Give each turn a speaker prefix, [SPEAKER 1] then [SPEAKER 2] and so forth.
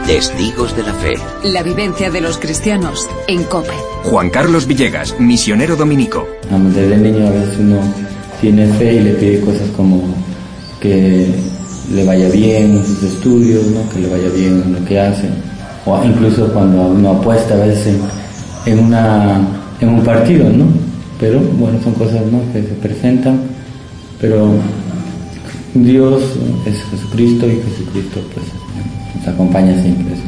[SPEAKER 1] Testigos de la fe.
[SPEAKER 2] La vivencia de los cristianos en COPE.
[SPEAKER 3] Juan Carlos Villegas, misionero dominico.
[SPEAKER 4] Desde niño a veces uno tiene fe y le pide cosas como que le vaya bien en sus estudios, ¿no? Que le vaya bien en lo que hace. O incluso cuando uno apuesta a veces en un partido, ¿no? Pero bueno, son cosas, ¿no?, que se presentan, pero Dios es Jesucristo y Jesucristo pues nos acompaña siempre.